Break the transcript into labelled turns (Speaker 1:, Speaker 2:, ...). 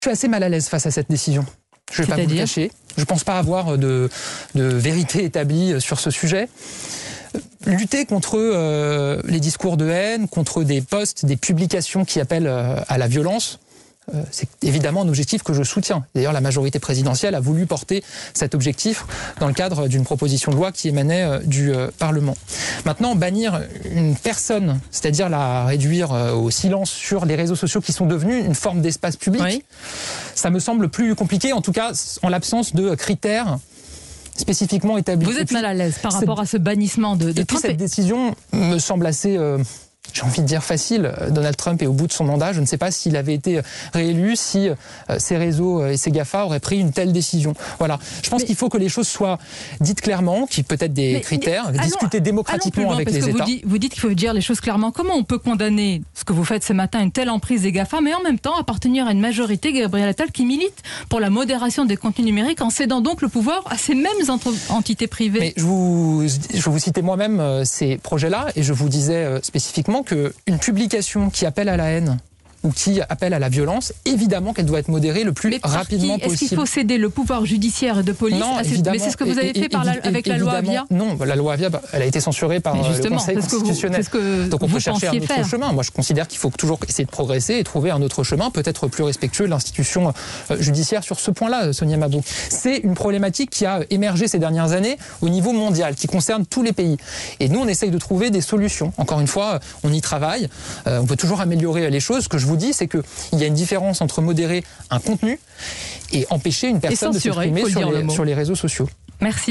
Speaker 1: Je suis assez mal à l'aise face à cette décision. Je ne vais pas vous le cacher. Je ne pense pas avoir de vérité établie sur ce sujet. Lutter contre les discours de haine, contre des posts, des publications qui appellent à la violence, c'est évidemment un objectif que je soutiens. D'ailleurs, la majorité présidentielle a voulu porter cet objectif dans le cadre d'une proposition de loi qui émanait du Parlement. Maintenant, bannir une personne, c'est-à-dire la réduire au silence sur les réseaux sociaux qui sont devenus une forme d'espace public, ça me semble plus compliqué, en tout cas en l'absence de critères spécifiquement établis.
Speaker 2: Vous êtes mal à l'aise par rapport à ce bannissement de Trump.
Speaker 1: Cette décision me semble assez... j'ai envie de dire facile. Donald Trump est au bout de son mandat. Je ne sais pas s'il avait été réélu, si ces réseaux et ces GAFA auraient pris une telle décision. Voilà. Je pense qu'il faut que les choses soient dites clairement, qu'il y ait peut-être des critères, discuter démocratiquement avec les États.
Speaker 2: Vous dites qu'il faut dire les choses clairement. Comment on peut condamner ce que vous faites ce matin, une telle emprise des GAFA, mais en même temps appartenir à une majorité, Gabriel Attal, qui milite pour la modération des contenus numériques en cédant donc le pouvoir à ces mêmes entités privées? Mais
Speaker 1: je vous citais moi-même ces projets-là et je vous disais spécifiquement qu'une publication qui appelle à la haine ou qui appelle à la violence, évidemment qu'elle doit être modérée le plus rapidement possible.
Speaker 2: Est-ce qu'il faut céder le pouvoir judiciaire et de police?
Speaker 1: Non, évidemment.
Speaker 2: Mais c'est ce que vous avez fait avec la loi Avia.
Speaker 1: Non, la loi Avia, elle a été censurée par le Conseil constitutionnel. Donc on peut chercher un autre chemin. Moi, je considère qu'il faut toujours essayer de progresser et trouver un autre chemin, peut-être plus respectueux de l'institution judiciaire sur ce point-là, Sonia Mabrouk. C'est une problématique qui a émergé ces dernières années au niveau mondial, qui concerne tous les pays. Et nous, on essaye de trouver des solutions. Encore une fois, on y travaille. On peut toujours améliorer les choses. Ce que je vous dis, c'est qu'il y a une différence entre modérer un contenu et empêcher une personne de s'exprimer sur les réseaux sociaux.
Speaker 2: Merci.